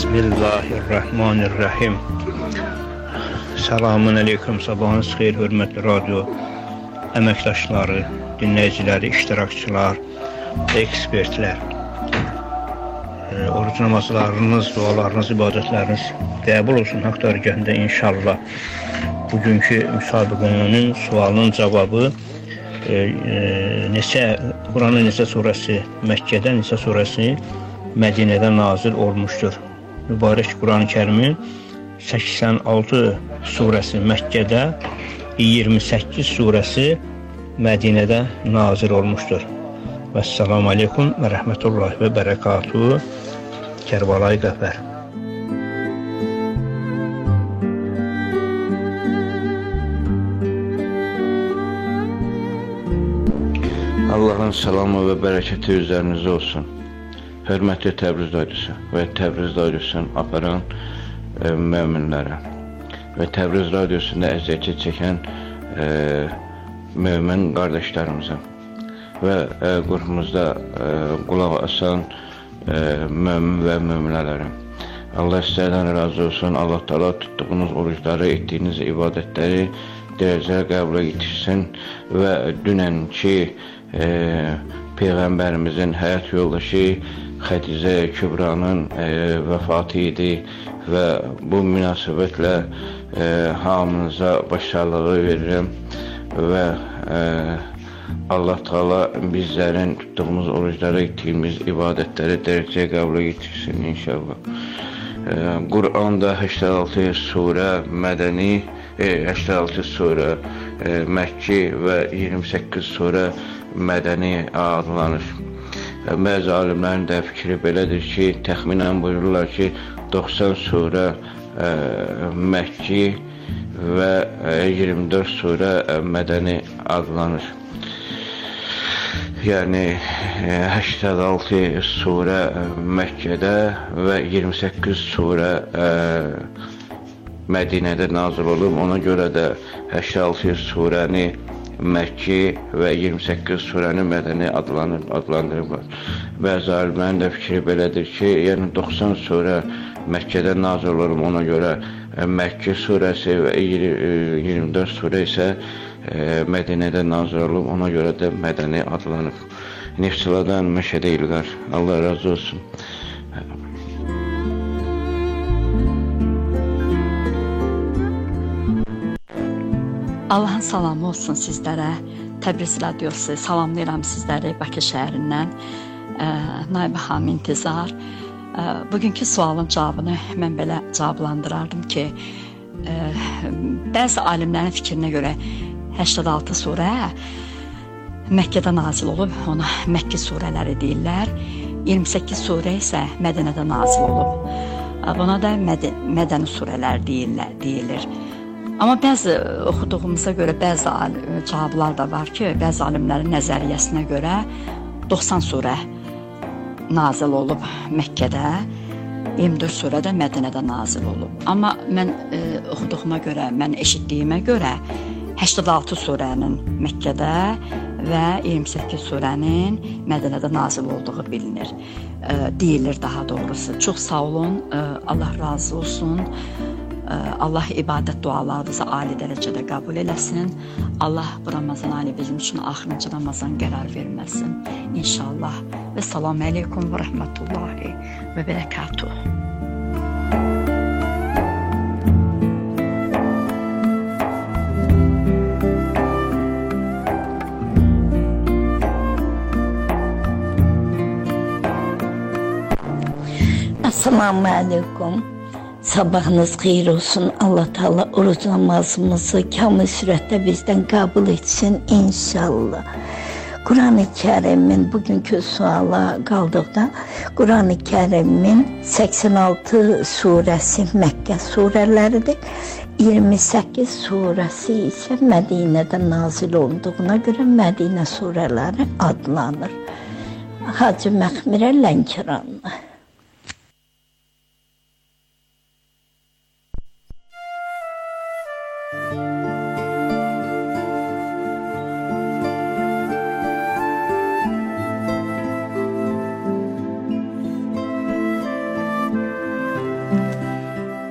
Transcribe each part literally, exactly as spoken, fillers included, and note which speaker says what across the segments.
Speaker 1: Bismillahirrahmanirrahim. Selamun aleyküm, sabahınız xeyir, hörmətli radio əməkdaşları, dinləyiciləri, iştirakçılar, ekspertlər. Oruc namazlarınız, dualarınız, ibadətləriniz qəbul olsun haqq dərgahında inşallah. Bugünkü müsabiqənin sualının cavabı e, e, neçə, Quranın neçə surəsi Məkkədə, neçə surəsi Mədinədə nazil olmuşdur. Mübarək Quran-ı Kərimin səksən altı surəsi Məkkədə, iyirmi səkkiz surəsi Mədinədə nazil olmuşdur. Vəssalamu aleykum və rəhmətullahi və bərəkatuhu. Kərbalay Qəfər.
Speaker 2: Allahın salamı və bərəkəti üzərinizə olsun. Hörmətli Təbriz radiosu və Təbriz radiosunu aparan e, möminlərə və Təbriz radiosunda əziyyət çəkən e, mömin qardaşlarımıza və e, qrupumuzda e, qulaq asan e, mömin və möminələrə. Allah sizlərdən razı olsun. Allah Taala tutduğunuz orucları, etdiyiniz ibadətləri dərəcəyə qəbul etsin və dünənki e, Peyğəmbərimizin həyat yoldaşı Xədicə Kübranın e, vəfatı idi və bu münasibətlə e, hamınıza başsağlığı verirəm və e, Allah Taala bizlərin tutduğumuz orucları, etdiyimiz ibadətləri dərəcəyə qəbul etsin inşallah. E, Quranda səksən altı surə mədəni, e, səksən altı surə e, Məkki və iyirmi səkkiz surə mədəni adlanır. Bəzi alimlərin də fikri belədir ki, təxminən buyururlar ki, doxsan surə e, Məkki və e, iyirmi dörd surə e, mədəni adlanır. Yəni e, səksən altı surə e, Məkkədə və iyirmi səkkiz surə e, Mədinədə nazil olub. Ona görə də səksən altı surəni Məkki və iyirmi səkkiz surəni mədəni adlanır, adlandırırlar. Bəzi alimlərin də fikri belədir ki, yəni doxsan surə Məkkədə nazil olub, ona görə Məkki surəsi və iyirmi dörd surə isə e, Mədinədə nazil olub, ona görə də mədəni adlanıb. Neftçilərdən məşə deyirlər. Allah razı olsun.
Speaker 3: Allahın salamı olsun sizlərə. Təbriz radiosu salamlayıram sizləri Bakı şəhərindən. E, Naibə xanım İntizar. E, bugünkü sualın cavabını mən belə cavablandırardım ki, e, bəzi alimlərin fikrinə görə səksən altı surə Məkkədə nazil olub, ona Məkki surələri deyirlər. iyirmi səkkiz surə isə Mədinədə nazil olub. E, buna da məd mədəni surələr deyirlər, deyilir. Amma bəzi oxuduğumuza görə bəzi cavablar da var ki, bəzi alimlərin nəzəriyyəsinə görə doxsan surə nazil olub Məkkədə, iyirmi dörd surə də Mədinədə nazil olub. Amma mən e, oxuduğuma görə, mən eşitdiyimə görə səksən altı surənin Məkkədə və iyirmi səkkiz surənin Mədinədə nazil olduğu bilinir. E, deyilir daha doğrusu. Çox sağ olun, e, Allah razı olsun. Allah ibadət dualarınızı ali dərəcədə qəbul eləsin. Allah bu Ramazan ayı bizim üçün axırıncı Ramazan qərar verməsin. İnşallah. Və salam əleykum və rəhmətullahi və bərəkatuhu.
Speaker 4: Assalamu aleykum. Sabahınız xeyir olsun. Allah Teala oruc namazımızı kamil sürətdə bizdən qəbul etsin inşallah. Quran-ı Kərimin bugünkü suala qaldıqda Quran-ı Kərimin səksən altı surəsi Məkkə surələridir. iyirmi səkkiz surəsi isə Mədinədə nazil olduğuna görə Mədinə surələri adlanır. Hacı Məxmirə Lənkəranlı.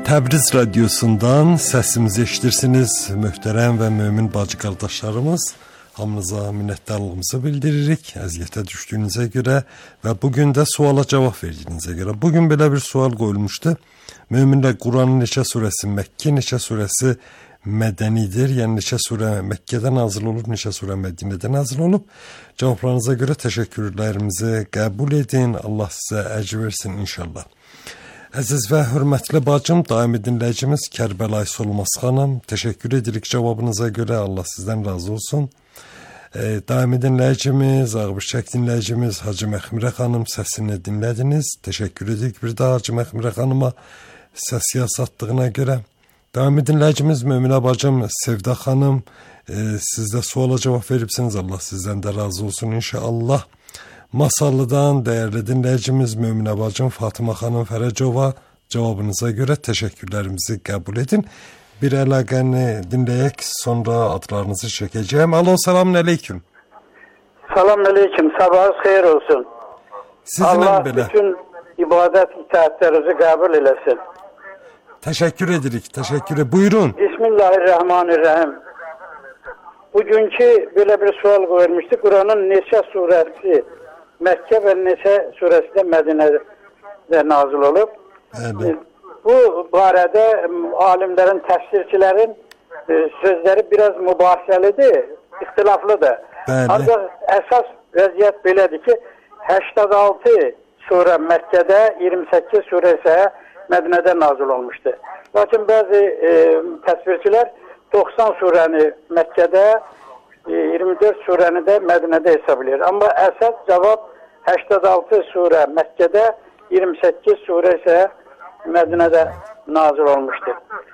Speaker 5: Təbriz radiosundan səsimizi eşidirsiniz, möhtərəm və mömin bacı qardaşlarımız. Hamınıza minnətdarlığımızı bildiririk, əziyyətə düşdüyünüzə görə və bugün də suala cavab verdiyinizə görə. Bugün belə bir sual qoyulmuşdu. Möminlər Quranın neçə surəsi Məkkə, neçə surəsi mədənidir? Yəni neçə surə Məkkədə nazil olub, neçə surə Mədinədə nazil olub? Cavablarınıza görə təşəkkürlərimizi qəbul edin. Allah sizə əcr versin inşallah. Əziz və hörmətli bacım, daimi dinləyicimiz Kərbəlayi Solmaz xanım, təşəkkür edirik cavabınıza görə. Allah sizdən razı olsun. E, daimi dinləyicimiz, Ağbirçək dinləyicimiz Hacı Məxmirə xanım, səsini dinlədiniz. Təşəkkür edirik bir daha Hacı Məxmirə xanıma səs yasatlığına görə. Daimi dinləyicimiz Möminə bacım Sevda xanım, e, siz də suala cavab veribsiniz. Allah sizdən də razı olsun inşallah. Masallıdan dəyərli dinləyicimiz Möminə bacım Fatıma xanım Fərəcova, cavabınıza görə təşəkkürlərimizi qəbul edin. Bir əlaqəni dinləyək, sonra adlarınızı çəkəcəyim. Alo, selamun aleyküm.
Speaker 6: Selamun aleyküm, sabahınız xeyir olsun.
Speaker 5: Sizinlə
Speaker 6: Allah
Speaker 5: belə.
Speaker 6: bütün ibadət itaətlərinizi qəbul eləsin.
Speaker 5: Təşəkkür edirik, təşəkkür edirik. Buyurun.
Speaker 6: Bismillahirrahmanirrahim. Bugünkü belə bir sual qoyulmuşdu. Quranın neçə surəsi Məkkə və neçə surəsi də Mədinədə nazil olub.
Speaker 5: Bəli.
Speaker 6: Bu barədə alimlərin, təfsirçilərin sözləri biraz mübahisəlidir, ixtilaflıdır.
Speaker 5: Bəli.
Speaker 6: Ancaq əsas vəziyyət belədir ki, səksən altı surə Məkkədə, iyirmi səkkiz surə isə Mədinədə nazil olmuşdu. Lakin bəzi e, təfsirçilər doxsan surəni Məkkədə, iyirmi dörd surəni də Mədinədə hesablayır. Amma əsas cavab səksən altı surə Məkkədə, iyirmi səkkiz surə isə Mədinədə nazil olmuşdur.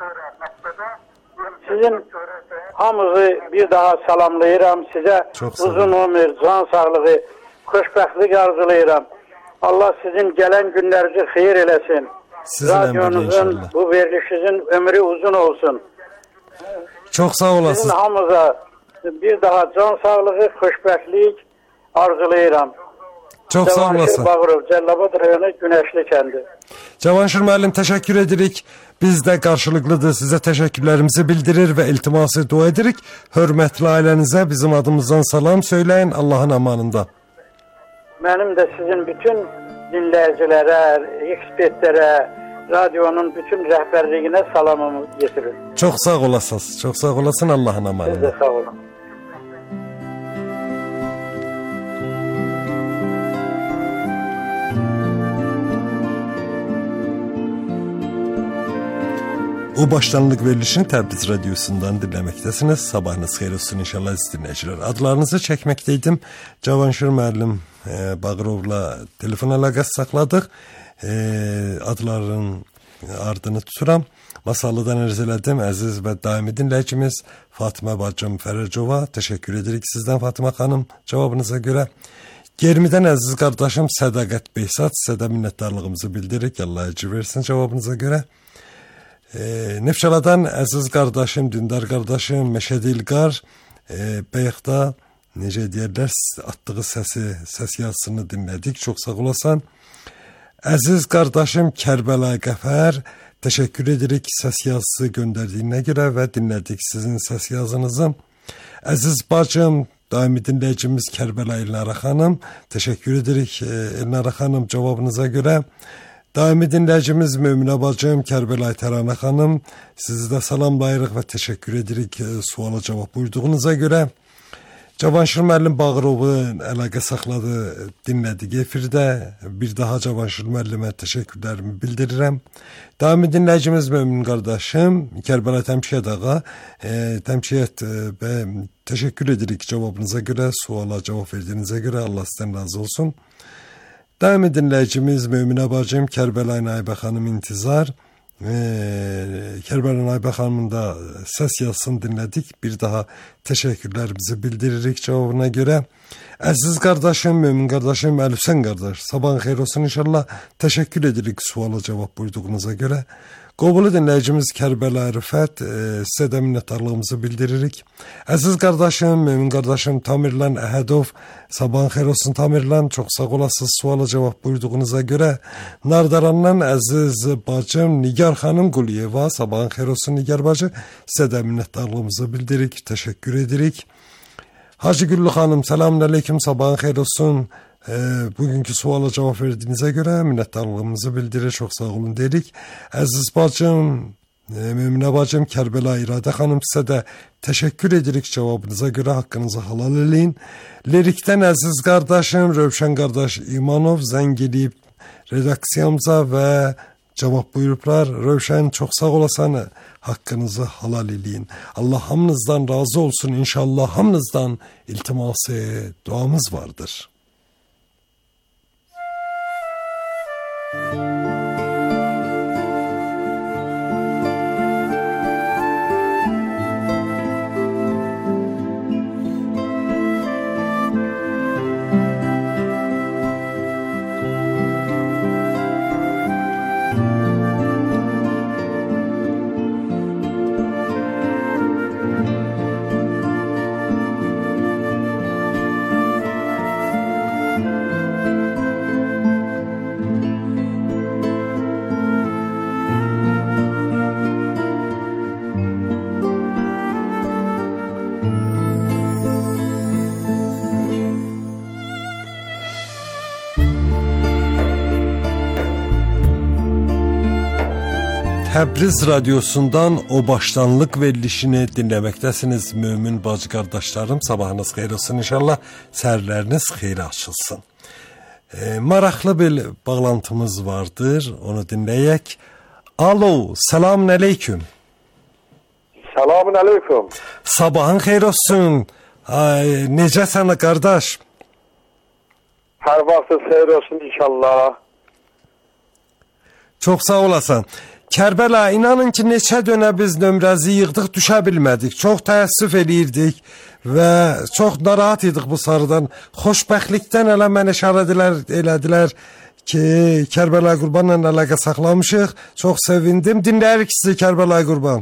Speaker 6: Sizin hamınızı bir daha salamlayıram. Sizə uzun ömür, can sağlığı, xoşbəxtlik arzulayıram. Allah sizin gələn günlərinizi xeyir eləsin. Radyonuzun, bu verilişinizin ömrü uzun olsun.
Speaker 5: Çox sağ olasınız.
Speaker 6: Sizin hamınıza bir daha can sağlığı, xoşbəxtlik arzulayıram.
Speaker 5: Çox sağ olasın.
Speaker 6: Bağırov, Cəlilabad rayonu Günəşli kəndi.
Speaker 5: Cavanşir müəllim, təşəkkür edirik. Biz də qarşılıqlıdır sizə təşəkkürlərimizi bildirir və iltiması dua edirik. Hörmətli ailənizə bizim adımızdan salam söyləyin Allahın amanında.
Speaker 6: Mənim də sizin bütün dinləyicilərə, ekspertlərə, radyonun bütün rəhbərliyinə salamımı getirin.
Speaker 5: Çox sağ olasınız. Çox sağ olasın Allahın amanında.
Speaker 6: Siz də sağ olun.
Speaker 5: O başlanılıq verilişini Təbriz radiosundan dinləməkdəsiniz. Sabahınız xeyir olsun inşallah dinləyicilər. Adlarınızı çəkməkdəydim. Cavanşir müəllim e, Bağırovla telefon əlaqəsi saxladıq. E, adların ardını tuturam. Masallıdan ərz elədim. Əziz və daimi dinləyicimiz Fatıma bacım Fərəcova. Təşəkkür edirik sizdən Fatıma xanım cavabınıza görə. Germidən əziz qardaşım Sədaqət Behzad, sizə də minnətdarlığımızı bildiririk. Allah əcr versin cavabınıza görə. E, Neftçaladan əziz qardaşım, dindar qardaşım Məşədi İlqar e, Bəyəxda necə deyərlər atdığı səsi, səs yazısını dinlədik. Çox sağ olasan. Əziz qardaşım Kərbəlayi Qəfər, təşəkkür edirik səs yazısı göndərdiyinə görə və dinlədik sizin səs yazınızı. Əziz bacım, daimi dinləyicimiz Kərbəlayi Elnara xanım, təşəkkür edirik Elnara xanım cavabınıza görə. Daimi dinləyicimiz Möminə bacım Kərbəlayi Təranə xanım, sizi də salamlayırıq və təşəkkür edirik suala cavab buyurduğunuza görə. Cavanşir müəllim Bağırovu əlaqə saxladı, dinlədik efirdə. Bir daha Cavanşir müəllimə təşəkkürlərimi bildirirəm. Daimi dinləyicimiz Mömin qardaşım Kərbəlayi Təmşiyyət ağa, e, Təmşiyyət və e, təşəkkür edirik cavabınıza görə, suala cavab verdiyinizə görə. Allah sizdən razı olsun. Daimi dinləyicimiz Möminə bacım Kərbəlayi Naibə xanım İntizar, e, Kərbəlayi Naibə xanımın da səs yazısını dinlədik. Bir daha təşəkkürlərimizi bildiririk cavabına görə. Əziz qardaşım, Mömin qardaşım Əlifsən qardaş, sabahın xeyir olsun inşallah. Təşəkkür edirik suala cavab buyurduğunuza görə. Qovulu dinləyicimiz Kərbəla Rüfət, e, sizə də minnətdarlığımızı bildiririk. Əziz qardaşım, mümin qardaşım Tamirlan Əhədov, sabahın xeyir olsun Tamirlan, çox sağ olasınız suala cavab buyurduğunuza görə. Nardarandan əziz bacım Nigar xanım Quliyeva, sabahın xeyir olsun Nigar bacı, sizə də minnətdarlığımızı bildiririk, təşəkkür edirik. Hacı Güllü xanım, selamun aleyküm, sabahın xeyir olsun. E, bugünkü suala cavab verdiyinizə görə minnətdarlığımızı bildirir, çox sağ olun dedik. Əziz bacım, e, Müminə bacım Kərbəla İradə xanım, sizə də təşəkkür edirik cavabınıza görə, haqqınızı halal eləyin. Lirikdən əziz qardaşım Rövşən qardaş İmanov zəng edib redaksiyamıza və cavab buyurublar. Rövşən, çox sağ olasan, haqqınızı halal eləyin. Allah hamınızdan razı olsun, inşallah hamınızdan iltiması, duamız vardır. Təbriz radiosundan o başlanlıq verilişini dinləməkdəsiniz mömin bacı qardaşlarım. Sabahınız xeyir olsun inşallah, səhərləriniz xeyir açılsın. E, maraqlı bir bağlantımız vardır, onu dinləyək. Alo, selamun aleyküm.
Speaker 7: Selamun aleyküm.
Speaker 5: Sabahın xeyir olsun. Ay, necəsən qardaş?
Speaker 7: Hər vaxtınız xeyir olsun inşallah.
Speaker 5: Çox sağ olasan. Kərbəla, inanın ki, neçə dönə biz nömrəzi yığdıq, düşə bilmədik. Çox təəssüf eləyirdik və çox narahat idik bu sarıdan. Xoşbəxtlikdən elə mənə işarədilər, elədilər ki, Kərbəla Qurbanla əlaqə saxlamışıq. Çox sevindim. Dinləyirik sizi, Kərbəla Qurban.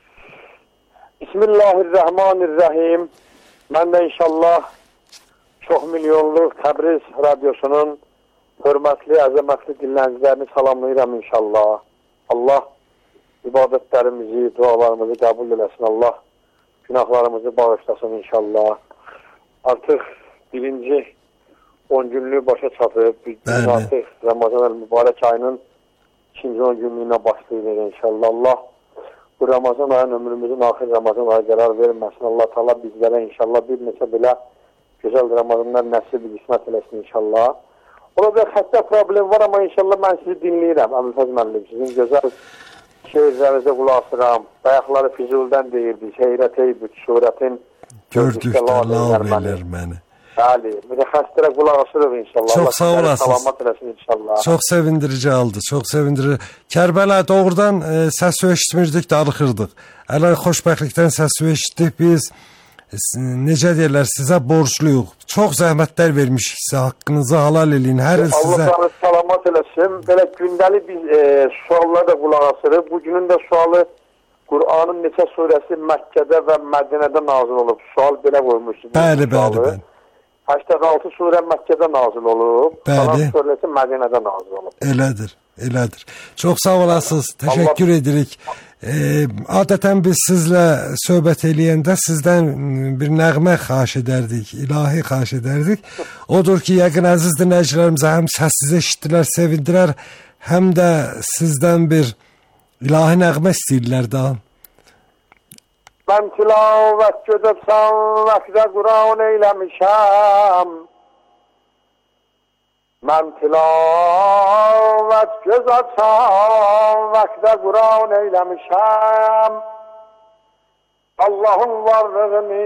Speaker 7: Bismillahirrahmanirrahim. Mən də inşallah çox milyonluq Təbriz radiosunun hörmətli, əzəmətli dinləyicilərini salamlayıram inşallah. Allah ibadətlərimizi, dualarımızı qəbul eləsin. Allah günahlarımızı bağışlasın inşallah. Artıq birinci on günlük başa çatıb. Biz artıq Ramazan el-Mübarək ayının ikinci on günlüyünə başlayır inşallah. Allah bu Ramazan ayının ömrümüzün axir Ramazan ayı qərar verməsin. Allah Taala bizlərə inşallah bir neçə belə gözəl Ramazanlar nəsib qismət eləsin inşallah. Orada xəttə problem var, amma inşallah mən sizi dinləyirəm, Əbülfəz müəllim. Sizin gözəl şeirlərinizə qulaq asıram. Bayaqları Füzuldən deyirdi, Şeyrət eybüt surətin
Speaker 5: gördükdə lav elər məni.
Speaker 7: Bəli, mütəxəssislərə qulaq asırıq inşallah.
Speaker 5: Çox sağ olasınız.
Speaker 7: Salamat eləsin inşallah.
Speaker 5: Çox sevindirici aldı, çox sevindirici. Kərbəla, doğrudan e, səsi eşitmirdik, darıxırdıq. Ələ xoşbəxtlikdən səsi eşitdik biz. Necə deyirlər, sizə borcluyuq. Çox zəhmətlər vermişik sizə, haqqınızı halal eləyin. Hər il sizə...
Speaker 7: Allah salamat eləsin. Belə gündəlik biz e, suallara da qulaq asırıq. Bugünün də sualı Qur'anın neçə surəsi Məkkədə və Mədinədə nazil olub. Sual belə qoymuşsunuz.
Speaker 5: Bəli, bəli, bəli.
Speaker 7: səksən altı surə Məkkədə nazil olub.
Speaker 5: Bəli.
Speaker 7: Salam surəsi Mədinədə nazil olub.
Speaker 5: Elədir, elədir. Çox sağ olasınız, təşəkkür Allah... edirik. E, adətən biz sizlə söhbət eləyəndə sizdən bir nəğmə xahiş edərdik, ilahi xahiş edərdik. Odur ki, yəqin əziz dinləyicilərimizə həm səssiz eşitdilər, sevindilər, həm də sizdən bir ilahi nəğmə istəyirlər daha.
Speaker 7: Mən tilavət gödüb sənvəkdə Quran eyləmişəm. Mən tilavət göz açan vəqdə Quran eyləmişəm. Allahın varlığını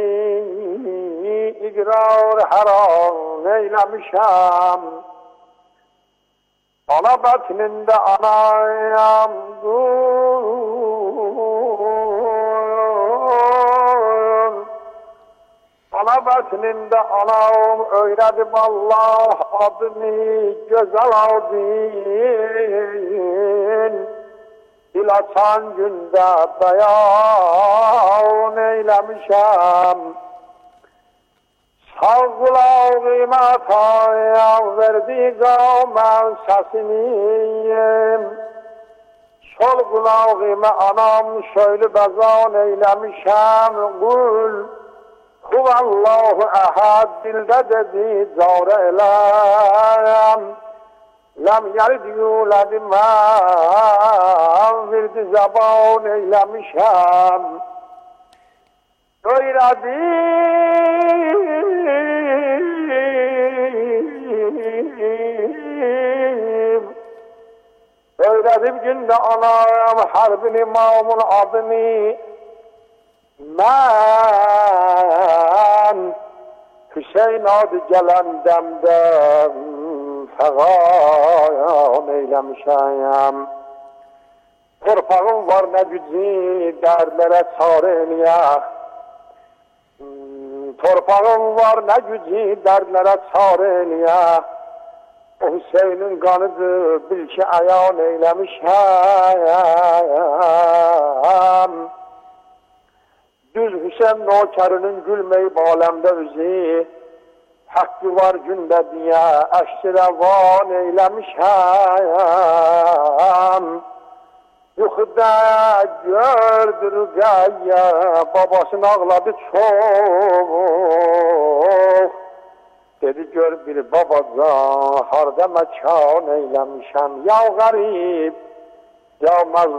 Speaker 7: iqrar hər an eyləmişəm. Ana bətnində anayam dur. Ana bətnində anam öyrədim Allah adını gözəl adın. dil açan gündə bəyan eyləmişəm. Sağ qulağıma tayaq verdi qavmən səsiniyim. Sol qulağıma anam şöylü bəzan eyləmişəm. Qul huvallahu əhəd dildə dedi carə eləyəm. Ləm yəlid yulad mən verdi zəban eyləmişəm. Öyrədim Öyrədim gündə anam hərbin imamın adını. Mən Hüseyin adı gələn dəmdən fəğayan eyləmişəm. Torpağım var nə gücü dərdlərə çarə eləyək. Torpağım var nə gücü dərdlərə çarə eləyək. O Hüseynin qanıdır bil ki əyan eyləmişəm. Düz Hüseyin nökərinin gülməyib aləmdə üzü. Hakkı var gündə diyə əşk rəvan eyləmişəm. Yuxuda gördü Rüqəyyə babasını ağladı çox. Dedi gör bir babacan harda məkan eyləmişəm. Ya qərib, ya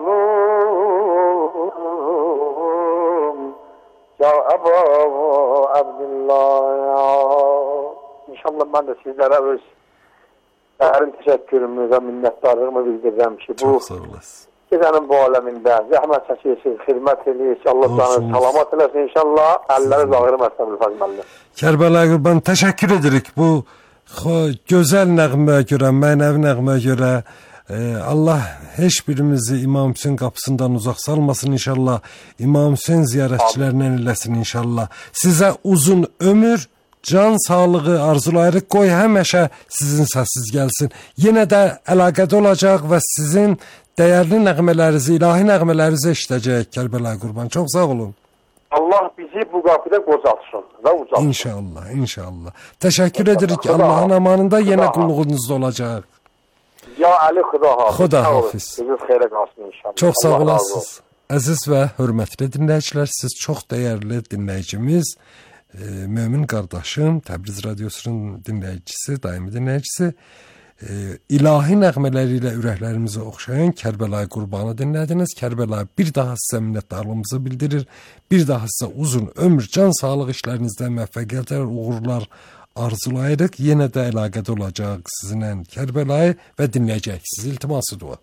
Speaker 7: məzlum, ya Əbu Abdullah ya. İnşallah mən də sizlərə öz dərin təşəkkürümü və minnətdarlığımı bildirirəm ki, bu gecənin bu aləmində zəhmət çəkirsiniz, xidmət edirsiniz, Allah canınızı salamat eləsin inşallah, əlləri zahirməzsən Ülfəz müəllim.
Speaker 5: Kərbəlayi Qurban, təşəkkür edirik bu gözəl nəğməyə görə, mənəvi nəğməyə görə. Allah heç birimizi İmam Hüseyin qapısından uzaq salmasın inşallah, İmam Hüseyin ziyarətçilərindən eləsin inşallah. Sizə uzun ömür, can sağlığı arzulayırıq, qoy həmişə sizin səssiz gəlsin. Yenə də əlaqədə olacaq və sizin dəyərli nəğmələrinizi, ilahi nəğmələrinizi eşidəcək Kərbəlayi Qurban. Çox sağ olun.
Speaker 7: Allah bizi bu qapıda qocatsın və uzatsın.
Speaker 5: İnşallah, inşallah. Təşəkkür edirik. Allahın amanında yenə qulluğunuzda olacaq.
Speaker 7: Ya Ali Xuda hafiz.
Speaker 5: Xuda hafiz.
Speaker 7: Siz xeyrə qalsın inşallah.
Speaker 5: Çox sağ olasınız. Əziz və hörmətli dinləyicilər, siz çox dəyərli dinləyicimiz, e, Mömin qardaşım, Təbriz radiosunun dinləyicisi, daimi dinləyicisi, e, ilahi nəğmələri ilə ürəklərimizi oxşayan Kərbəlayi Qurbanı dinlədiniz. Kərbəlayi bir daha sizə minnətdarlığımızı bildirir. Bir daha sizə uzun ömür, can sağlıq işlərinizdə müvəffəqiyyətlər, uğurlar arzulayırıq. Yenə də əlaqədə olacaq sizinlə Kərbəlayi və dinləyəcəksiniz. İltiması dua.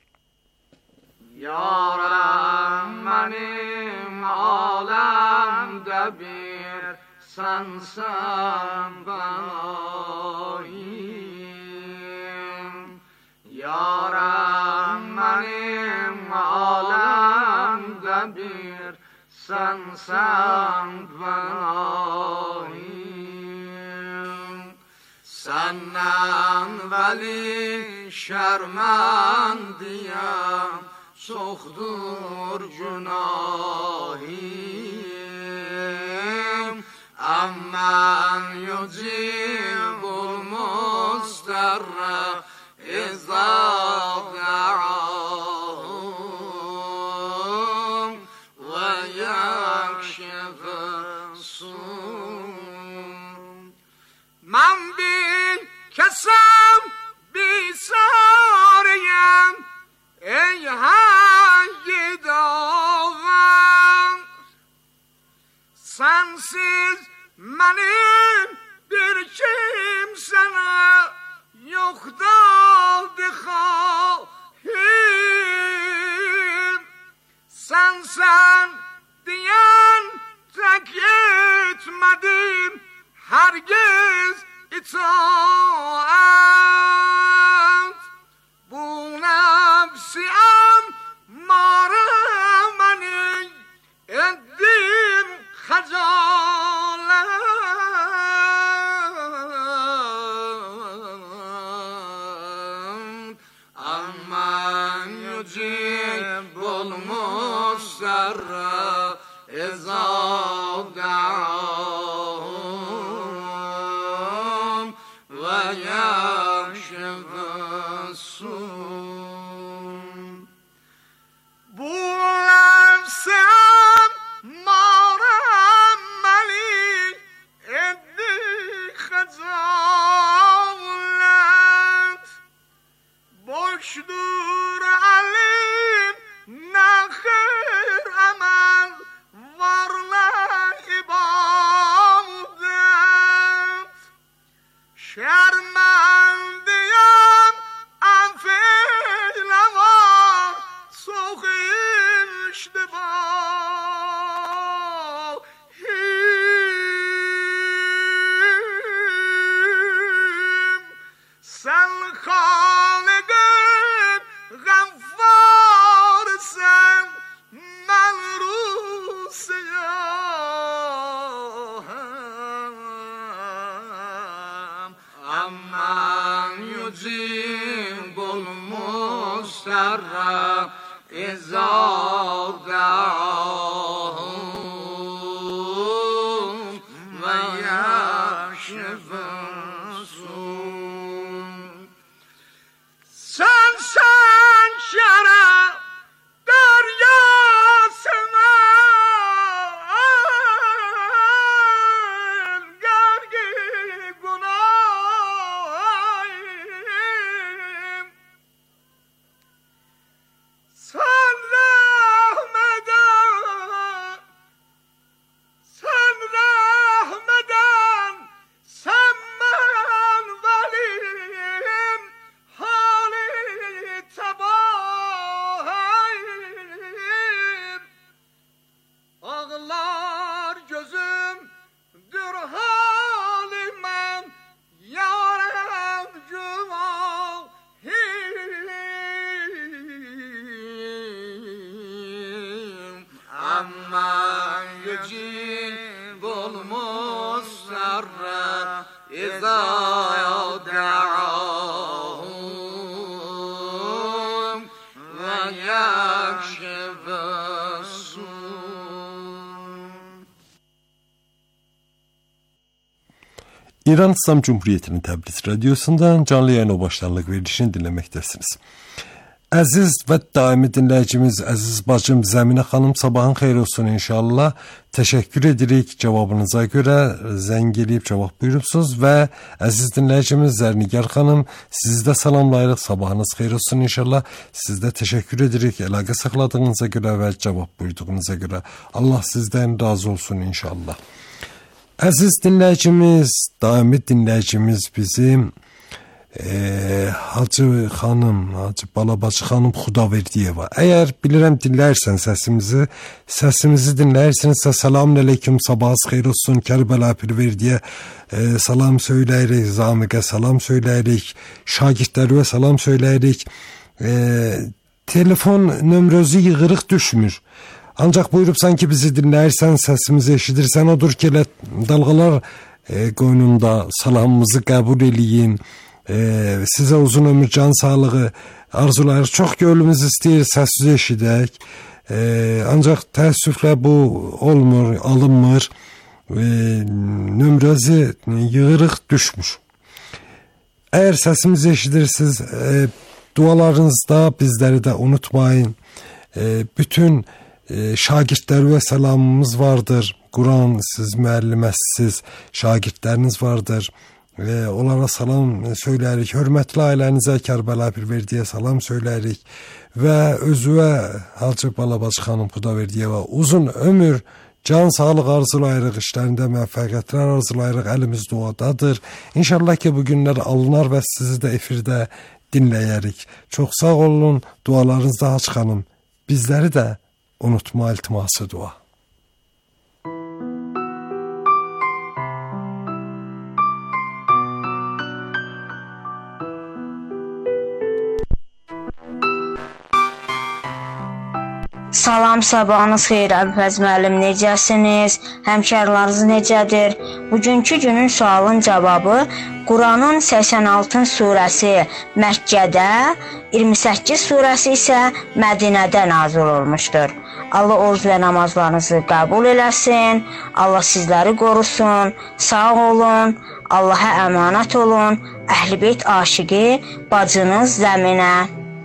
Speaker 8: Yaram mənim aləmdə bir sənsən bənayim. Yaram mənim aləmdə bir sənsən bənayim. Səndən vəli şərməndiyəm, çoxdur günahim. Əmmən yücibul müstərrə izə də'ahum və yəkşifəsun. Mən bir kəsəm bisariyəm, ey həyyid ağam. Sensiz mənim bir kimsənə yoxdur xahim. Sənsən deyən tək etmədim hərgiz itaət. Bu nəfsiyəm marə məni etdim xəcalət. Əmmən yücib yaşıvsun. Bu lefsem maremmeli eddi xecalet. Boşdur elim nehir emel varla ibadet. Şermendiyem enfeyle var soğuk iştibahim. Sen Halık'ın gaffarısın, ben Rusiyam. Aman yücibul mustarra izadahum ve yaşıfsun. Sen sen şeref deryasına gergi günahım. Sen rahmeden, sen rahmeden, sen men velim, hali tabahim. Ağlar gözümdür halimem, yarem cümahim. Aman yücibul mustarra izâ da'ahum ve yakşifsun.
Speaker 5: İran İslam Cumhuriyeti'nin Təbriz Radyosu'ndan canlı yayın o başlanlıq verilişini dinləməkdəsiniz. Əziz və daimi dinləyicimiz, əziz bacım Zəminə xanım, sabahın xeyir olsun inşallah. Təşəkkür edirik cavabınıza görə, zəng eləyib cavab buyurubsuz və əziz dinləyicimiz Zərnigar xanım, sizi də salamlayırıq, sabahınız xeyir olsun inşallah. Siz də təşəkkür edirik əlaqə saxladığınıza görə və cavab buyurduğunuza görə. Allah sizdən razı olsun inşallah. Əziz dinləyicimiz, daimi dinləyicimiz bizim Ee, Hacı xanım, Hacı Balabacı xanım Xudaverdiyeva. Əgər bilirəm dinləyirsən səsimizi, səsimizi dinləyirsinizsə salamün aleyküm, sabahınız xeyir olsun. Kərbəla Pirverdiyə e, salam söyləyirik, Zamiqə salam söyləyirik, şagirdlərinə salam söyləyirik. E, telefon nömrəsi yığırıq düşmür. Ancaq buyurubsan ki bizi dinləyirsən, səsimizi eşidirsən, odur ki elə dalğalar e, qoynunda salamımızı qəbul eləyin. Ee, sizə uzun ömür, can sağlığı arzulayırıq. Çox gönlümüz istəyir səssiz eşidək. Ee, ancaq təəssüflə bu olmur, alınmır. Ee, nömrəsi yığırıq düşmür. Əgər səsimizi eşidirsiniz, e, dualarınızda bizləri də unutmayın. E, bütün e, şagirdlərə salamımız vardır. Quran, siz müəlliməsiz, şagirdləriniz vardır. Ve onlara salam söyləyirik. Hörmətli ailənizə Kərbəla Pirverdiyə salam söyləyirik. Və özüvə Hacı Balabacı xanım Xudaverdiyeva uzun ömür, can sağlıq arzulayırıq, işlərində müvəffəqiyyətlər arzulayırıq, əlimiz duadadır. İnşallah ki bu günlər alınar və sizi də efirdə dinləyərik. Çox sağ olun, dualarınızda Hacı xanım. Bizləri də unutma iltiması dua.
Speaker 9: Salam, sabahınız xeyir, Əbfəz müəllim, necəsiniz? Həmkarlarınız necədir? Bugünkü günün sualın cavabı Quranın səksən altı surəsi Məkkədə, iyirmi səkkiz surəsi isə Mədinədə nazil olmuşdur. Allah oruc və namazlarınızı qəbul eləsin. Allah sizləri qorusun. Sağ olun. Allaha əmanət olun. Əhl-i-Beyt aşiqi bacınız Zəminə.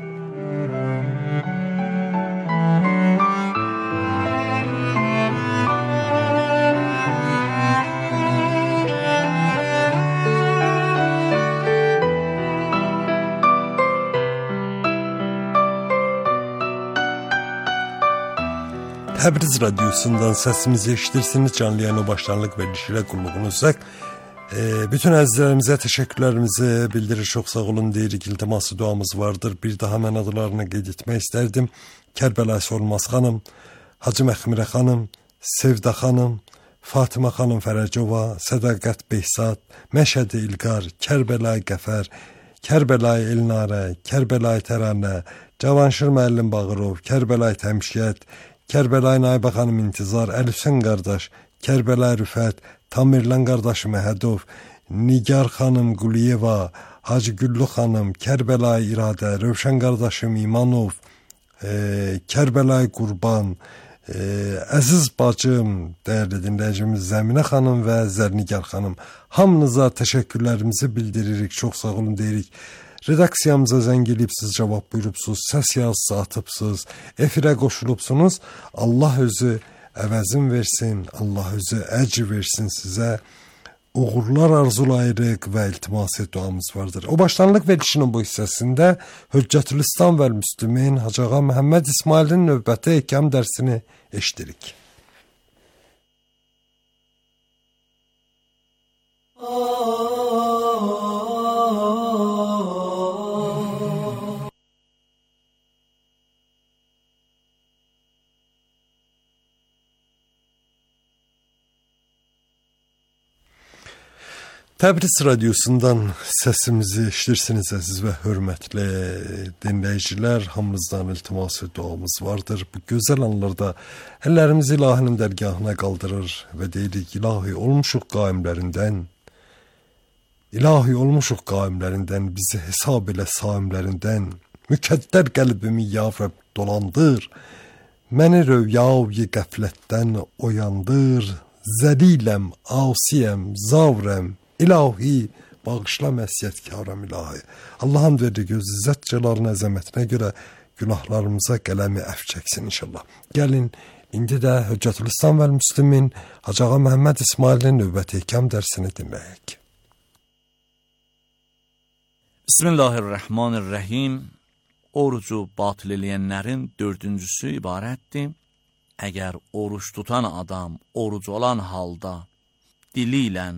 Speaker 5: Təbriz radiosundan səsimizi eşidirsiniz. Canlı yayına başlanılıq verilişiyle qulluğunuzda. E, bütün əzizlərimizə təşəkkürlərimizi bildirir. Çox sağ olun deyirik. İltiması duamız vardır. Bir daha mən adlarını qeyd etmək istərdim. Kərbəlayi Solmaz xanım, Hacı Məxmirə xanım, Sevda xanım, Fatıma xanım Fərəcova, Sədaqət Behzad, Məşədi İlqar, Kərbəlayi Qəfər, Kərbəlayi Elnarə, Kərbəlayi Təranə, Cavanşir müəllim Bağırov, Kərbəlayi Təmşiyyət, Kərbəlayi Naibə xanım İntizar, Əlifsən qardaş, Kərbəlayi Rüfət, Tamirlan qardaşı Məhədov, Nigar xanım Quliyeva, Hacı Güllü xanım, Kərbəlayi İradə, Rövşən qardaşım İmanov, e, Kərbəlayi Qurban, e, əziz bacım, dəyərli dinləyicimiz Zəminə xanım və Zərnigar xanım. Hamınıza təşəkkürlərimizi bildiririk, çox sağ olun deyirik. Redaksiyamıza zəng eləyibsiz, cavab buyurubsuz, səs yazısı atıbsız, efirə qoşulubsunuz. Allah özü əvəzin versin, Allah özü əcr versin sizə. Uğurlar arzulayırıq və iltimasi duamız vardır. O başlanılıq verilişinin bu hissəsində Hüccətülislam və Müslümin Hacı Ağa Məhəmməd İsmailin növbəti həkəm dərsini eşidirik. Təbriz radiosundan səsimizi eşidirsiniz əziz və hörmətli dinləyicilər. Hamınızdan iltiması duamız vardır. Bu gözəl anlarda əllərimizi ilahinin dərgahına qaldırır və deyirik, ilahi olmuşuq qaimlərindən, ilahi olmuşuq qaimlərindən, bizi hesab elə saimlərindən, mükəddər qəlbimi ya Rəbb dolandır, məni rövya-i qəflətdən oyandır, zəliləm, asiyəm, zavrəm, İlahi, bağışla məsiyətkarım ilahi. Allah'ın verdiği göz izzət cəlalına, əzəmətinə görə günahlarımıza qələmi əf çəksin inşallah. Gəlin, indi də Hüccətülislam və Müslümin Hacı Ağa Məhəmməd İsmailin növbəti həkəm dərsini dinləyək.
Speaker 10: Bismillahirrahmanirrahim. Orucu batıl eləyənlərin dördüncüsü ibarətdir. Əgər oruç tutan adam oruc olan halda dili ilə,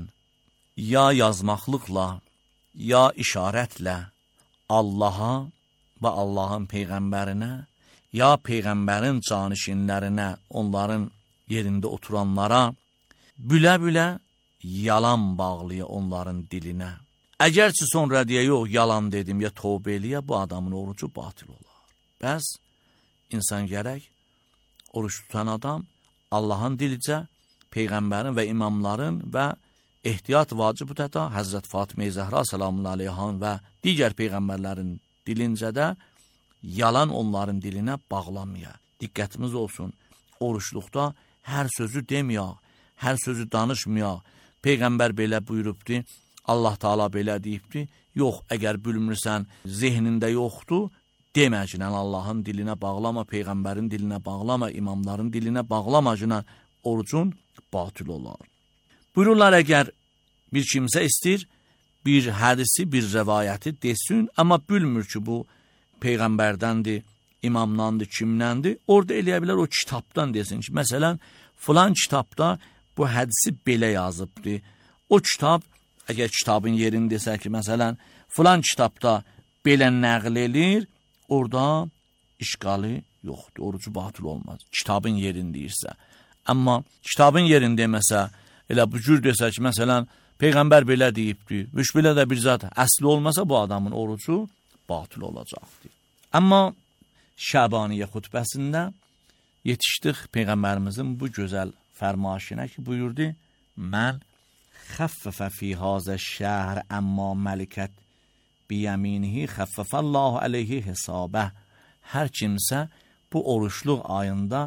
Speaker 10: ya yazmaqlıqla, ya işarətlə Allaha və Allahın Peyğəmbərinə, ya Peyğəmbərin canişinlərinə, onların yerində oturanlara, bülə-bülə yalan bağlıya onların dilinə. Əgərçi sonra deyə yox, yalan dedim, ya tövbə eləyə, bu adamın orucu batıl olar. Bəs insan gərək, oruç tutan adam Allahın dilicə, Peyğəmbərin və imamların və ehtiyat vacib bu dədə Həzrət Fatimə Zəhra salamun aleyhan və digər peyğəmbərlərin dilincə də yalan onların dilinə bağlanmaya. Diqqətimiz olsun, oruçluqda hər sözü deməyək, hər sözü danışmayaq. Peyğəmbər belə buyurubdi, Allah Taala belə deyibdi. Yox, əgər bilmirsən, zehnində yoxdur, deməclə Allahın dilinə bağlama, Peyğəmbərin dilinə bağlama, imamların dilinə bağlamacına orucun batıl olar. Buyururlar, əgər bir kimsə istir, bir hədisi, bir rəvayəti desin, amma bilmir ki, bu Peyğəmbərdəndir, imamdandır, kimdəndir, orada eləyə bilər o kitabdan desin ki, məsələn, filan kitabda bu hədisi belə yazıbdır. O kitab, əgər kitabın yerini desək ki, məsələn, filan kitabda belə nəql edir, orada işqalı yoxdur, orucu batıl olmaz, kitabın yerini deyirsə. Amma kitabın yerini deməsə, elə bu cür desək ki, məsələn, Peyğəmbər belə deyibdir, üç belə də bir zat əsli olmasa bu adamın orucu batıl olacaqdır. Amma Şəbaniyə xutbəsində yetişdik Peyğəmbərimizin bu gözəl fərmayişinə ki, buyurdu, mən xəffəfə fi hazə şəhr əmma məlikət biyəminihi xəffəfəllahu aleyhi hesabə. Hər kimsə bu oruçluq ayında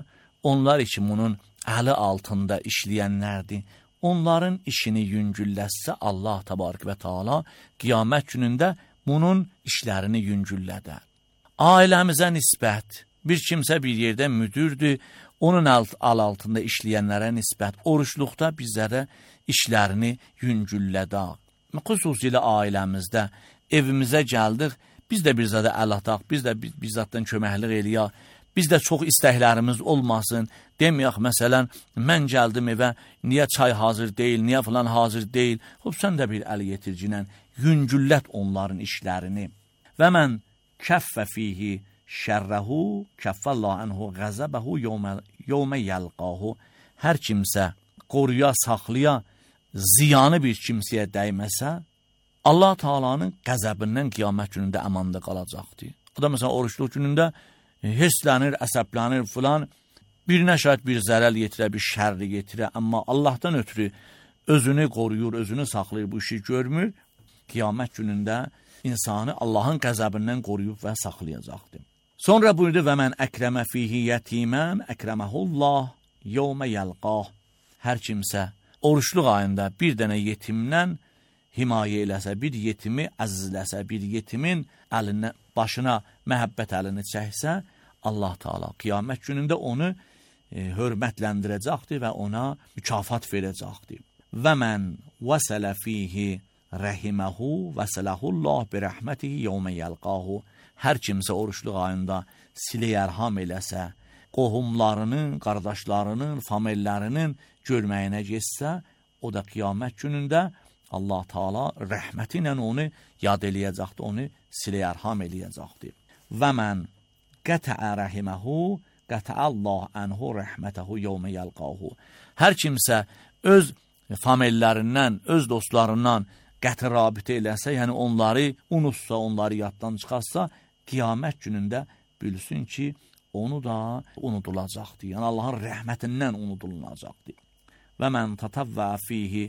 Speaker 10: onlar için bunun əli altında işləyənlərdir. Onların işini yüngülləsə Allah təbarək və Teala qiyamət günündə bunun işlərini yüngüllədər. Ailəmizə nisbət, bir kimsə bir yerdə müdürdür, onun əl altında işləyənlərə nisbət oruçluqda bizlərə işlərini yüngüllədək. Xüsusilə ailəmizdə, evimizə gəldik, biz də bir zada əl ataq, biz də bir zaddan köməklik eləyək, biz də çox istəklərimiz olmasın, deməyək, məsələn, mən gəldim evə, niyə çay hazır deyil, niyə filan hazır deyil, xub, sən də bir əl yetircinən, yüngüllət onların işlərini. Və mən kəffə fihi şərrəhu, kəffəllə ənhu qəzəbəhu yevmə yəlqahu. Hər kimsə qoruya, saxlaya, ziyanı bir kimsəyə dəyməsə, Allah Taala'nın qəzəbindən qiyamət günündə əmanda qalacaqdır. O da məsələn, oruçluq günündə hisslənir, əsəblənir filan, birinə şayət bir zərəl yetirə, bir şərri yetirə, amma Allahdan ötürü özünü qoruyur, özünü saxlayır, bu işi görmür. Qiyamət günündə insanı Allahın qəzəbindən qoruyub və saxlayacaqdır. Sonra buyurdu, və mən əkrəmə fihi yətiməm, əkrəməhullah yevmə yəlqah. Hər kimsə oruçluq ayında bir dənə yetimdən himayə eləsə, bir yetimi əzizləsə, bir yetimin əlinə, başına məhəbbət əlini çəksə, Allah Teala qiyamət günündə onu e, hörmətləndirəcəkdir və ona mükafat verəcəkdir. Və mən vəsələ fihi rəhiməhu vəsələhullah bi rəhmətihi yevmə yəlqahu. Hər kimsə oruçluq ayında silə-yərham eləsə, qohumlarının, qardaşlarının, famillərinin görməyinə getsə, o da qiyamət günündə Allah Teala rəhməti ilə onu yad eləyəcəkdir, onu silə-yərham eləyəcəkdir. Və mən qətəə rəhiməhu, qətəəllah ənhu rəhmətəhu yevmə yəlqahu. Hər kimsə öz famillərindən, öz dostlarından qəti rabitə eləsə, yəni onları unutsa, onları yaddan çıxarsa, qiyamət günündə bilsin ki, onu da unudulacaqdır. Yəni Allahın rəhmətindən unudulunacaqdır. Və mən tatavvə fihi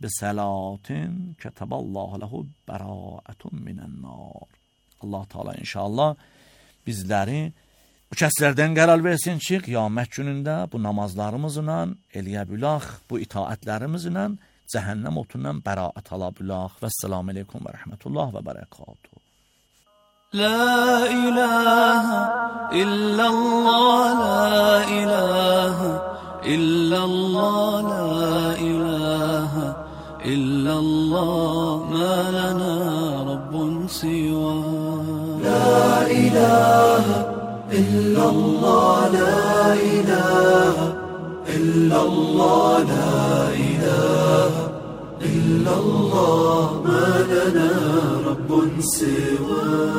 Speaker 10: bisəlatin kətəbəllahu ləhu bəraətun minən-nar. Allah Teala inşallah bizləri bu kəslərdən qərar versin ki, qiyamət günündə bu namazlarımızla eləyə bilək, bu itaətlərimizlə cəhənnəm otundan bəraət ala bilək. Vəssalamu aleykum və rəhmətullah və bərəkatuhu.
Speaker 11: La ilahe illallah, la ilahe illallah, la ilahe illallah, ma lana rabbun siwa. La ilahe illallah, la ilahe illallah, la ilahe illallah, ma lana rabbun siwa.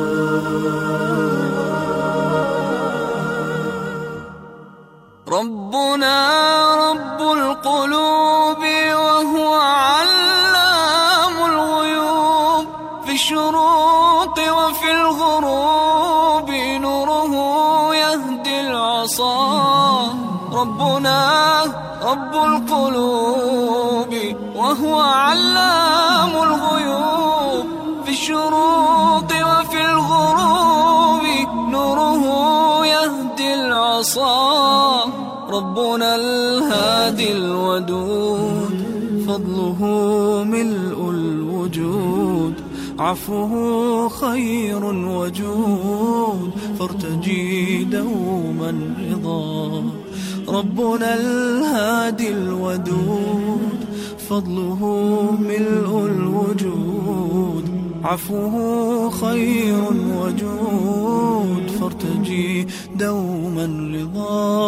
Speaker 11: ربنا رب القلوب وهو علام الغيوب في الشروق وفي الغروب نوره يهدي العصا. ربنا رب القلوب وهو علام الغيوب في الشروق وفي الغروب نوره يهدي العصا. ربنا الهادي الودود فضله ملء الوجود. عفوه خير وجود فارتجي دوما رضا. ربنا الهادي الودود فضله ملء الوجود. عفوه خير وجود فارتجي دوما رضا.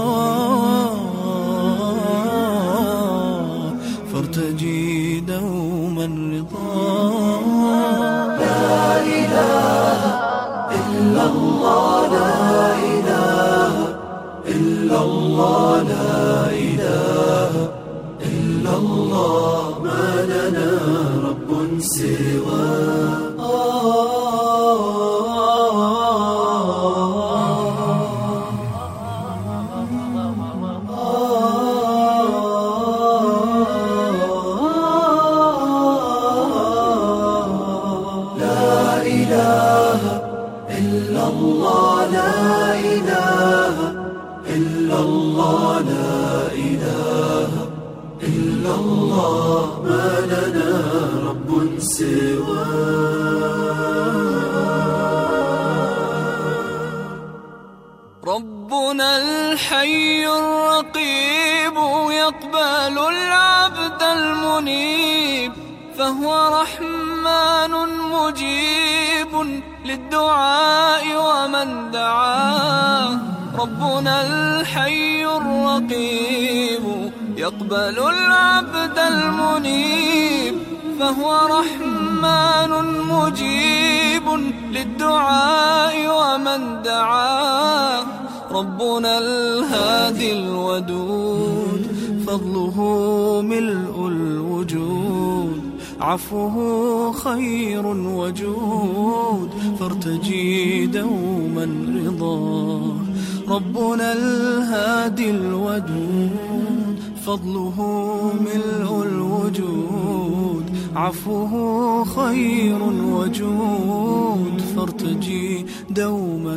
Speaker 11: فارتجي دوما رضا. لا إله إلا الله، لا إله إلا الله، لا إله إلا الله، ما لنا رب سواه. الله ربنا الحي الرقيب يقبل العبد المنيب فهو رحمن مجيب للدعاء ومن دعاه ربنا الحي الرقيب يقبل العبد المنيب فهو رحمن مجيب للدعاء ومن دعاه ربنا الهادي الودود فضله ملء الوجود عفوه خير وجود فارتجي دوما رضاه ربنا الهادي الودود فضله ملء الوجود عفوه خير وجود فارتجي دوما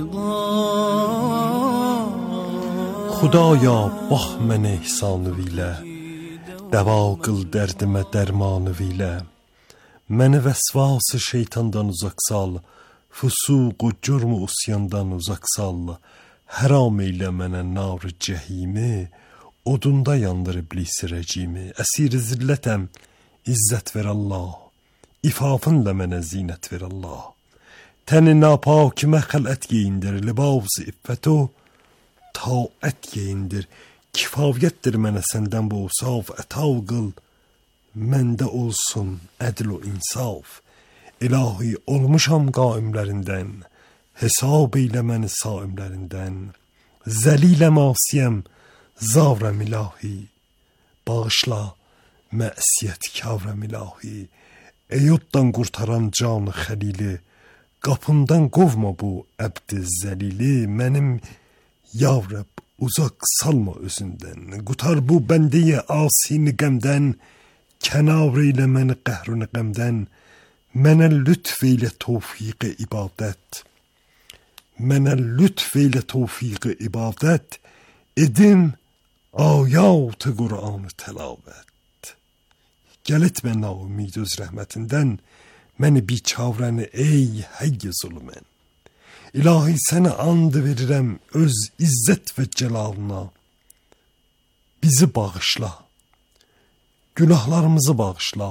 Speaker 11: رضاه
Speaker 5: خدایا bax mən ehsanı ilə dəva qıl dərdimə dərmanı ilə məni vəsvası şeytandan uzaq sal fusuq و cürm و usyandan uzaq sal haram eylə mənə nar cəhimi odunda yandır iblisi rəcimi əsir zillətəm izzət ver Allah ifafınla mənə zinət ver Allah təni napakimə xələt geyindir libas iffətu taət geyindir kifayətdir mənə səndən bu usaf ətav qıl məndə olsun ədl و insaf İlahi olmuşam qaimlərindən hesab eylə məni saimlərindən zəliləm asiyəm zavrəm ilahi bağışla məəsiyyətkarəm ilahi eyoddan qurtaran can xəlili qapımdan qovma bu əbd-i zəlili mənim ya Rəbb uzaq salma özündən qutar bu bəndeyi asini qəmdən kənar eylə məni qəhrün qəmdən mənə lütf eylə tövfiq ibadət mənə lütf eylə tövfiq ibadət edim ayat Qur'an təlavət gəl etmə naumid öz rəhmətindən məni biçavrəni ey həy zulmən İlahi sənə and verirəm öz izzət və cəlalına bizi bağışla günahlarımızı bağışla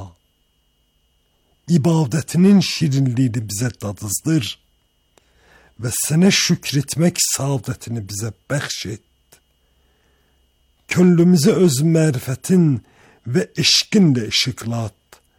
Speaker 5: ibadətinin şirinliğini bizə dadızdır və sənə şükr etmək saadətini bizə bəxş et könlümüzə öz mərifətin və eşqinlə işıqlat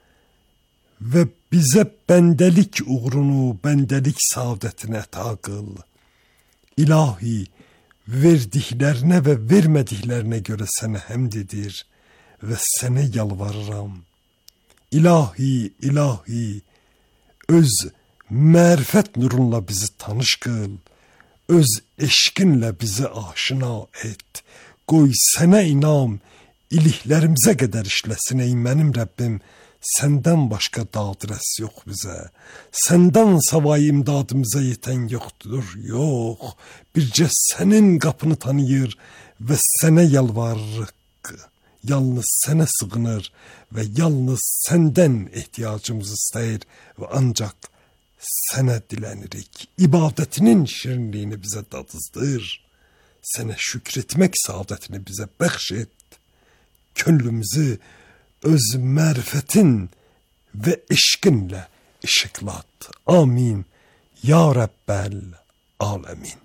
Speaker 5: və bizə bəndəlik uğrunu, bəndəlik saadətini əta qıl. İlahi, verdiklərinə və vermədiklərinə görə sənə həmd edir və sənə yalvarıram. İlahi, ilahi, öz mərifət nurunla bizi tanış qıl, öz eşqinlə bizi aşina et. Qoy sənə inam, iliklərimizə qədər işləsin ey mənim Rəbbim. Səndən başqa dadrəs yox bizə. Səndən savayı imdadımıza yetən yoxdur, yox. Bircə sənin qapını tanıyır və sənə yalvarırıq. Yalnız sənə sığınır və yalnız səndən ehtiyacımızı istəyir və ancaq sənə dilənirik. İbadətinin şirinliyini bizə dadızdır. Sənə şükür etmək saadətini bizə bəxş et. Könlümüzü öz mərifətin və eşqinlə işıqlat. Amin. Ya Rəbbəl aləmin.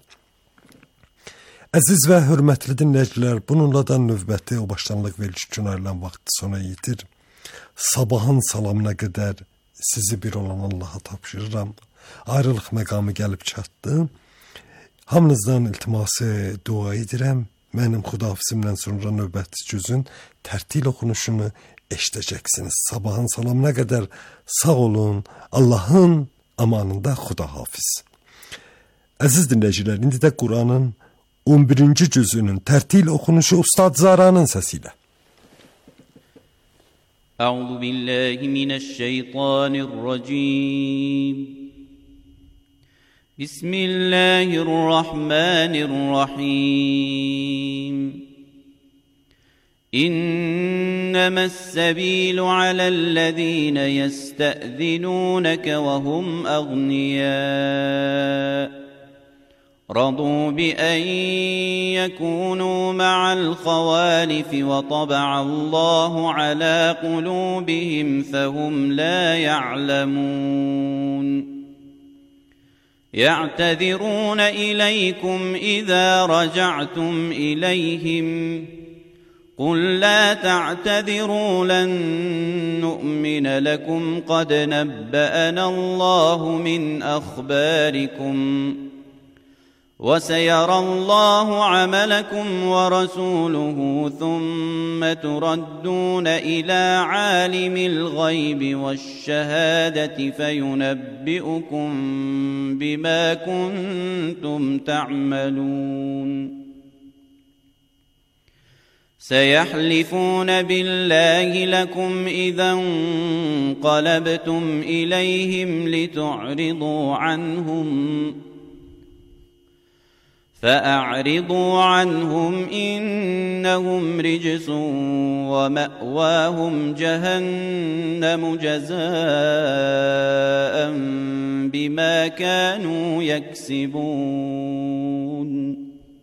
Speaker 5: Əziz və hörmətli dinləyicilər, bununla da növbəti o başlanılıq veriliş üçün ayrılan vaxtı sona yetir. Sabahın salamına qədər sizi bir olan Allaha tapşırıram. Ayrılıq məqamı gəlib çatdı. Hamınızdan iltiması dua edirəm. Mənim xudafizimdən sonra növbəti cüzün tərtil oxunuşunu eşidəcəksiniz. Sabahın salamına qədər sağ olun. Allahın amanında xudahafiz. Əziz dinləyicilər, indi də Quranın on birinci cüzünün tərtil oxunuşu Ustad Zaranın səsi ilə.
Speaker 12: Əuzu billahi minəşşeytanirracim. Bismillahirrahmanirrahim. İnna إنما السبيل على الذين يستأذنونك وهم أغنياء رضوا بأن يكونوا مع الخوالف وطبع الله على قلوبهم فهم لا يعلمون يعتذرون إليكم إذا رجعتم إليهم قل لا تعتذروا لن نؤمن لكم قد نبأنا الله من أخباركم وسيرى الله عملكم ورسوله ثم تردون إلى عالم الغيب والشهادة فينبئكم بما كنتم تعملون سيحلفون بالله لكم إذا انقلبتم إليهم لتعرضوا عنهم فأعرضوا عنهم إنهم رجس ومأواهم جهنم جزاء بما كانوا يكسبون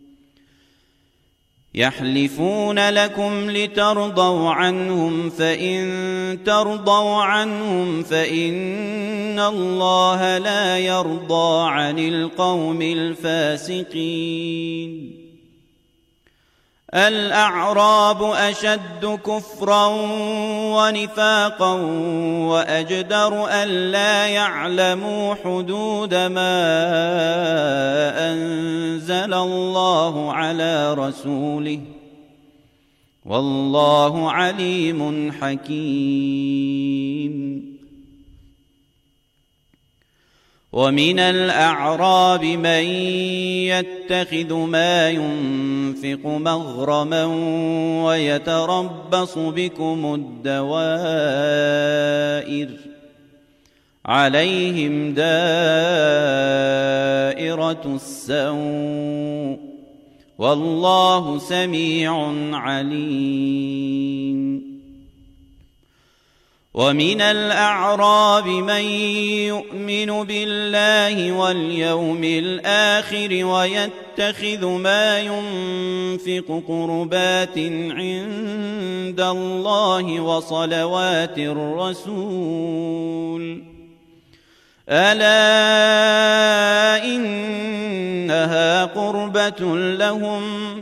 Speaker 12: يحلفون لكم لترضوا عنهم فإن ترضوا عنهم فإن الله لا يرضى عن القوم الفاسقين الأعراب أشد كفرا ونفاقا وأجدر ألا يعلموا حدود ما أنزل الله على رسوله والله عليم حكيم ومن الأعراب من يتخذ ما ينفق مغرما ويتربص بكم الدوائر عليهم دائرة السوء والله سميع عليم ومن الأعراب من يؤمن بالله واليوم الآخر ويتخذ ما ينفق قربات عند الله وصلوات الرسول ألا إنها قربة لهم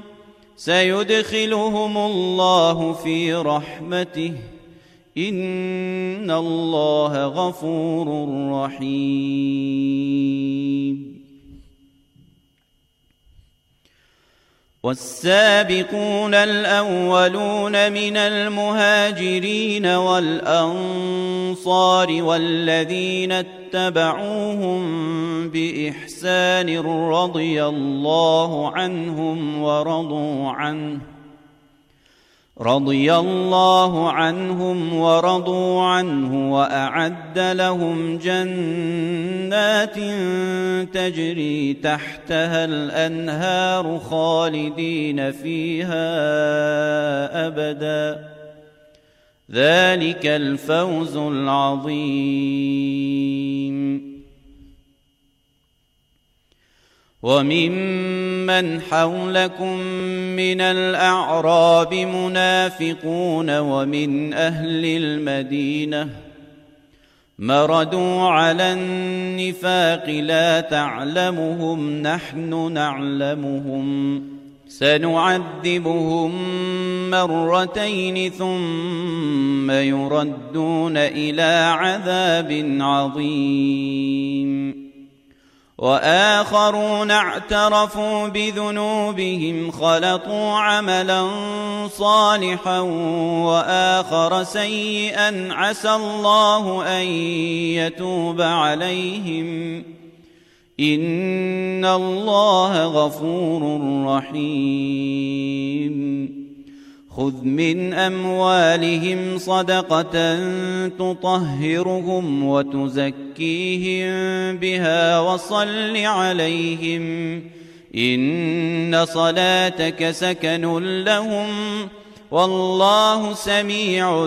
Speaker 12: سيدخلهم الله في رحمته إن الله غفور رحيم والسابقون الأولون من المهاجرين والأنصار والذين اتبعوهم بإحسان رضي الله عنهم ورضوا عنه رضي الله عنهم ورضوا عنه وأعد لهم جنات تجري تحتها الأنهار خالدين فيها أبدا ذلك الفوز العظيم وممن حولكم من الأعراب منافقون ومن أهل المدينة مردوا على النفاق لا تعلمهم نحن نعلمهم سنعذبهم مرتين ثم يردون إلى عذاب عظيم وآخرون اعترفوا بذنوبهم خلطوا عملا صالحا وآخر سيئا عسى الله أن يتوب عليهم إن الله غفور رحيم خذ من أموالهم صدقة تطهرهم وتزكيهم بها وصل عليهم إن صلاتك سكن لهم والله سميع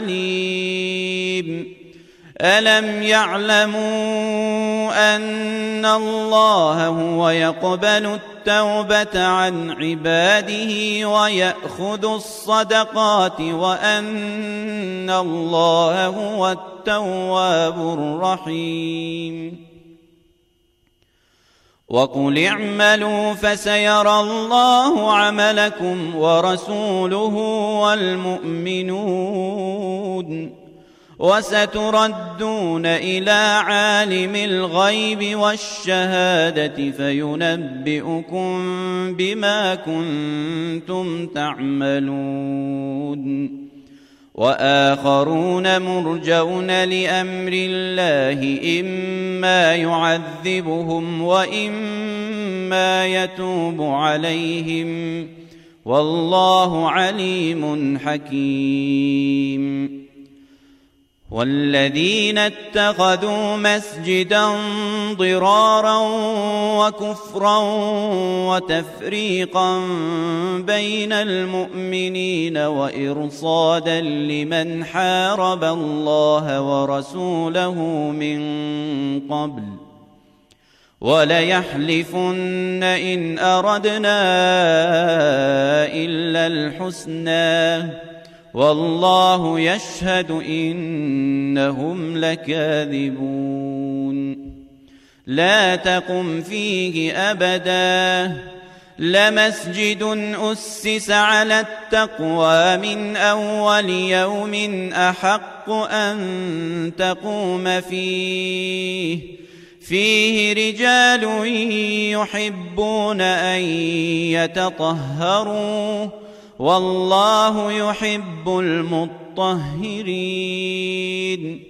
Speaker 12: عليم ألم يعلموا أن الله هو يقبل التوبة عن عباده ويأخذ الصدقات وأن الله هو التواب الرحيم وقل اعملوا فسيرى الله عملكم ورسوله والمؤمنون وستردون إلى عالم الغيب والشهادة فينبئكم بما كنتم تعملون وآخرون مرجون لأمر الله إما يعذبهم وإما يتوب عليهم والله عليم حكيم والذين اتخذوا مسجدا ضرارا وكفرا وتفريقا بين المؤمنين وإرصادا لمن حارب الله ورسوله من قبل وليحلفن إن أردنا إلا الحسنى والله يشهد إنهم لكاذبون لا تقم فيه أبدا لمسجد أسس على التقوى من أول يوم أحق أن تقوم فيه فيه رجال يحبون أن يتطهروا والله يحب المطهرين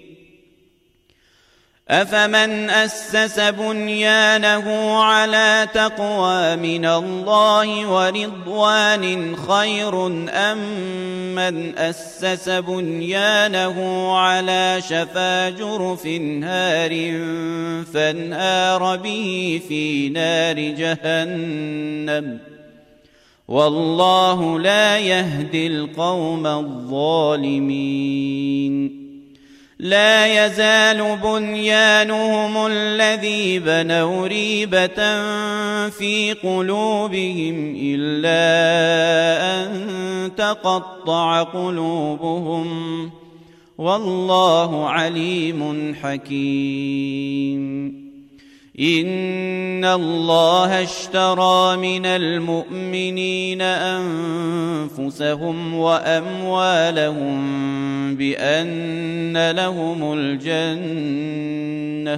Speaker 12: أفمن أسس بنيانه على تقوى من الله ورضوان خير أم من أسس بنيانه على شفا جرف هار فانهار به في نار جهنم والله لا يهدي القوم الظالمين لا يزال بنيانهم الذي بنوا ريبة في قلوبهم إلا أن تقطع قلوبهم والله عليم حكيم إن الله اشترى من المؤمنين أنفسهم وأموالهم بأن لهم الجنة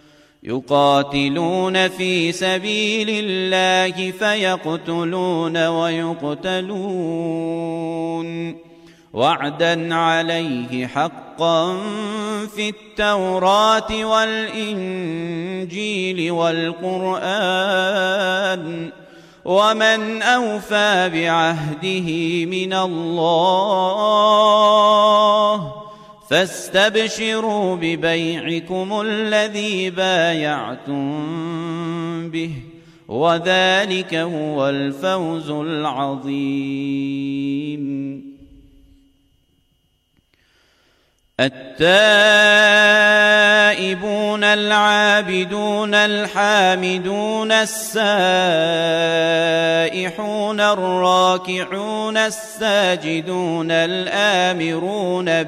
Speaker 12: يقاتلون في سبيل الله فيقتلون ويقتلون وعدا عليه حقا في التوراة والإنجيل والقرآن ومن أوفى بعهده من الله فاستبشروا ببيعكم الذي بايعتم به وذلك هو الفوز العظيم التائبون العابدون الحامدون السائحون الراكعون الساجدون الآمرون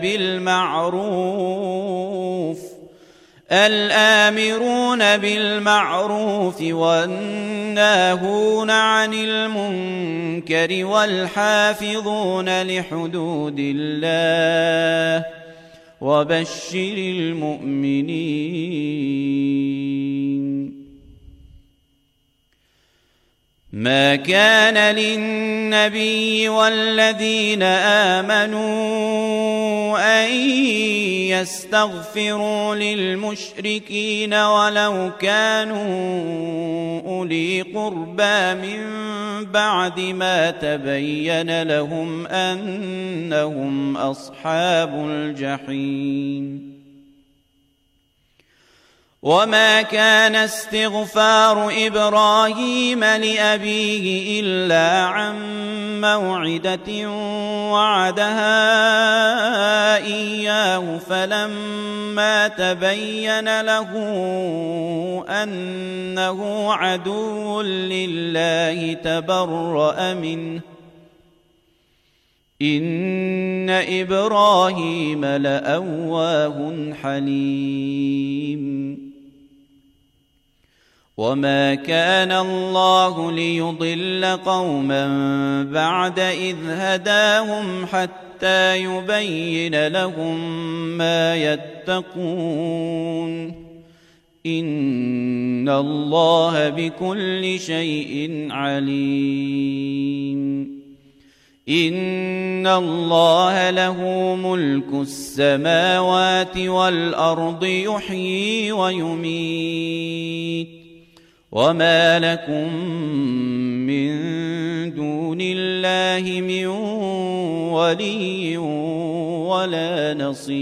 Speaker 12: بالمعروف الآمرون بالمعروف والناهون عن المنكر والحافظون لحدود الله وبشر المؤمنين ما كان للنبي والذين آمنوا أن يستغفروا للمشركين ولو كانوا أولي قربى من بعد ما تبين لهم أنهم أصحاب الجحيم وما كان استغفار إبراهيم لأبيه إلا عن موعدة وعدها إياه فلما تبين له أنه عدو لله تبرأ منه إن إبراهيم لأواه حليم وما كان الله ليضل قوما بعد إذ هداهم حتى يبين لهم ما يتقون إن الله بكل شيء عليم إن الله له ملك السماوات والأرض يحيي ويميت وما لكم من دون الله من ولي ولا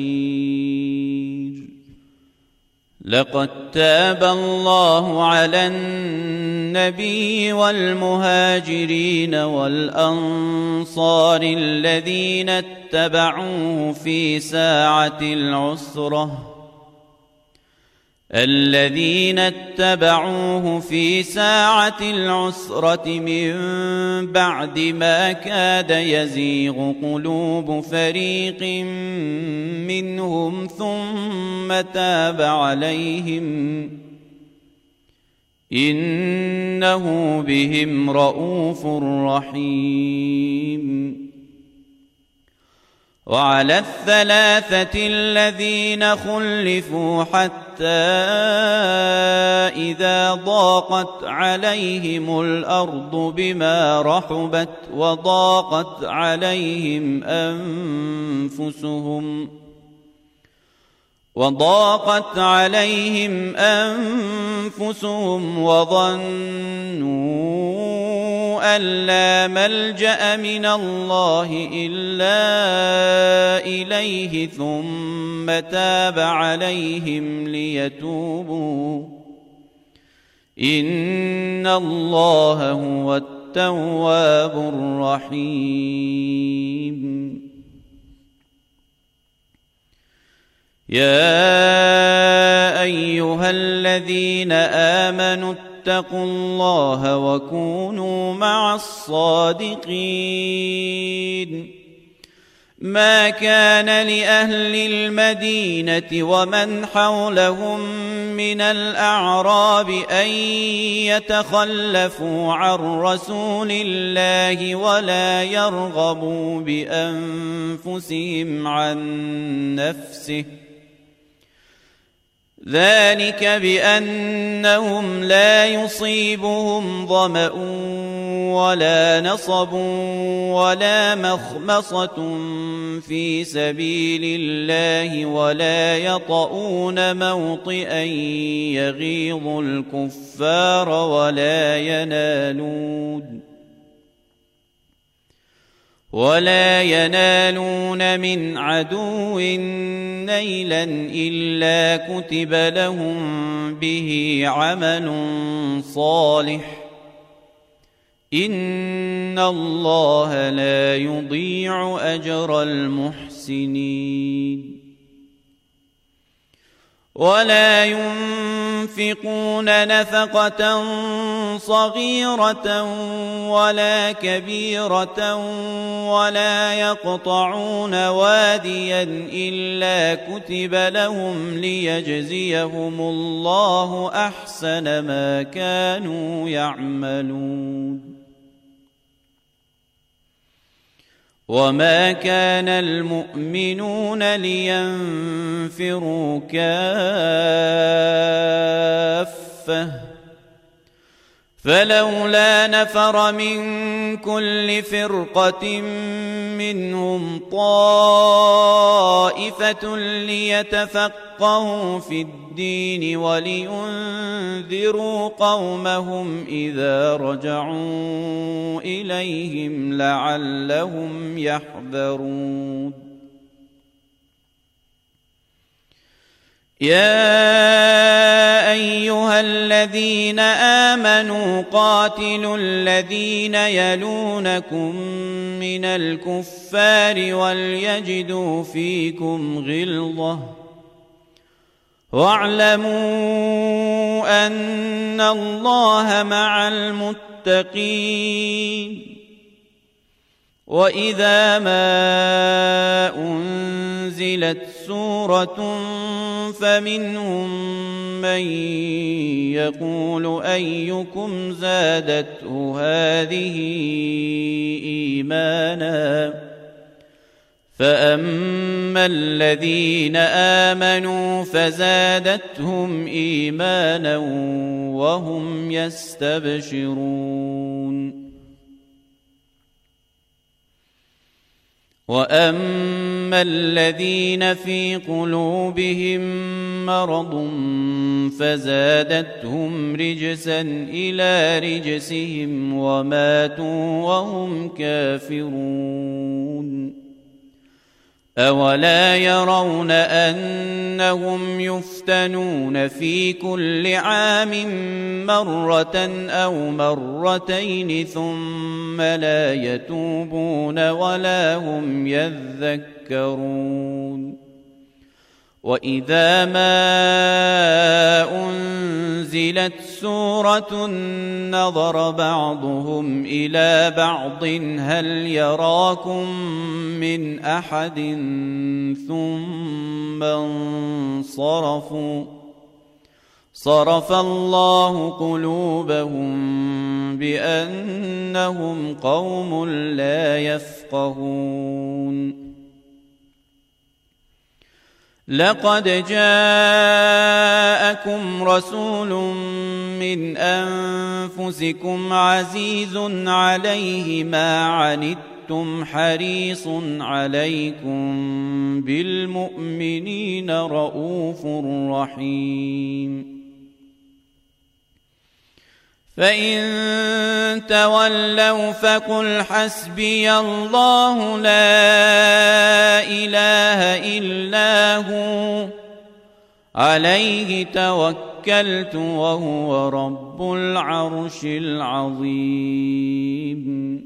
Speaker 12: نصير لقد تاب الله على النبي والمهاجرين والأنصار الذين اتبعوه في ساعة العسرة الذين اتبعوه في ساعة العسرة من بعد ما كاد يزيغ قلوب فريق منهم ثم تاب عليهم إنه بهم رءوف رحيم وعلى الثلاثة الذين خلفوا حتى إذا ضاقت عليهم الأرض بما رحبت وضاقت عليهم أنفسهم وضاقت عليهم أنفسهم وظنوا أن لا ملجأ من الله إلا إليه ثم تاب عليهم ليتوبوا إن الله هو التواب الرحيم يا أيها الذين آمنوا اتقوا الله وكونوا مع الصادقين ما كان لأهل المدينة ومن حولهم من الأعراب أن يتخلفوا عن رسول الله ولا يرغبوا بأنفسهم عن نفسه ذلك بأنهم لا يصيبهم ظمأ ولا نصب ولا مخمصة في سبيل الله ولا يطؤون موطئا يغيظ الكفار ولا ينالون ولا ينالون من عدو نيلا إلا كتب لهم به عمل صالح إن الله لا يضيع أجر المحسنين ولا ينفقون نفقة صغيرة ولا كبيرة ولا يقطعون واديا إلا كتب لهم ليجزيهم الله أحسن ما كانوا يعملون وما كان المؤمنون لينفروا كافة فلولا نفر من كل فرقة منهم طائفة ليتفقهوا في الدين ولينذروا قومهم إذا رجعوا إليهم لعلهم يحذرون يا الذين آمنوا قاتلوا الذين يلونكم من الكفار وليجدوا فيكم غلظة واعلموا أن الله مع المتقين. وإذا ما أنزلت سورة فمنهم من يقول أيكم زادته هذه إيمانا فأما الذين آمنوا فزادتهم إيمانا وهم يستبشرون. وأما الذين في قلوبهم مرض فزادتهم رجسا إلى رجسهم وماتوا وهم كافرون. أولا يرون أنهم يفتنون في كل عام مرة أو مرتين ثم لا يتوبون ولا هم يذكرون. وإذا ما أنزلت سورة نظر بعضهم إلى بعض هل يراكم من أحد ثم انصرفوا صرف الله قلوبهم بأنهم قوم لا يفقهون. لقد جاءكم رسول من أنفسكم عزيز عليه ما عنتم حريص عليكم بالمؤمنين رؤوف رحيم. فإن تولوا فقل حسبي الله لا إله إلا هو عليه توكلت وهو رب العرش العظيم.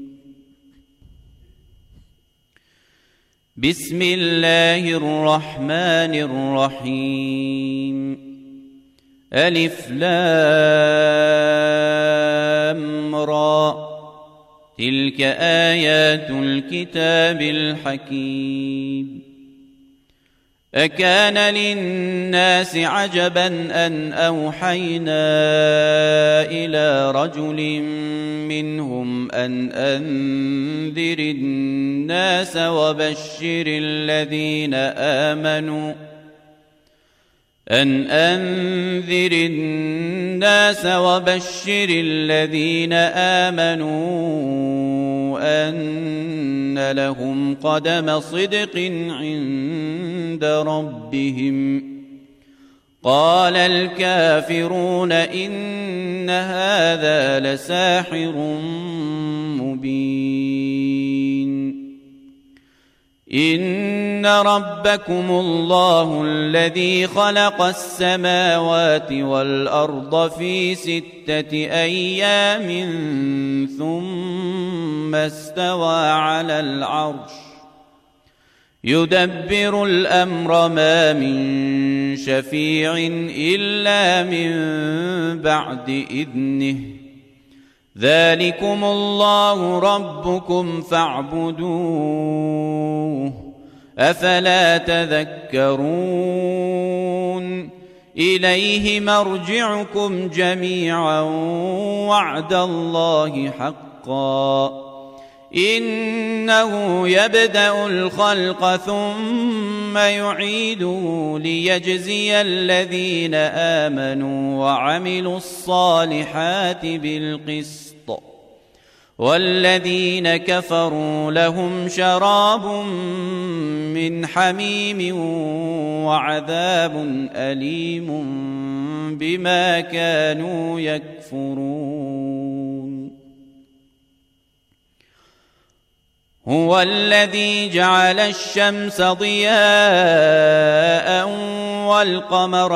Speaker 12: بسم الله الرحمن الرحيم. ألف لام را تلك آيات الكتاب الحكيم. أكان للناس عجبا أن أوحينا إلى رجل منهم أن أنذر الناس وبشر الذين آمنوا أن أنذر الناس وبشر الذين آمنوا أن لهم قدم صدق عند ربهم. قال الكافرون إن هذا لساحر مبين. إن ربكم الله الذي خلق السماوات والأرض في ستة أيام ثم استوى على العرش يدبر الأمر ما من شفيع إلا من بعد إذنه. ذلكم الله ربكم فاعبدوه أفلا تذكرون. إليه مرجعكم جميعا وعد الله حقا إنه يبدأ الخلق ثم يعيده ليجزي الذين آمنوا وعملوا الصالحات بالقسط والذين كفروا لهم شراب من حميم وعذاب أليم بما كانوا يكفرون. هو الذي جعل الشمس ضياء والقمر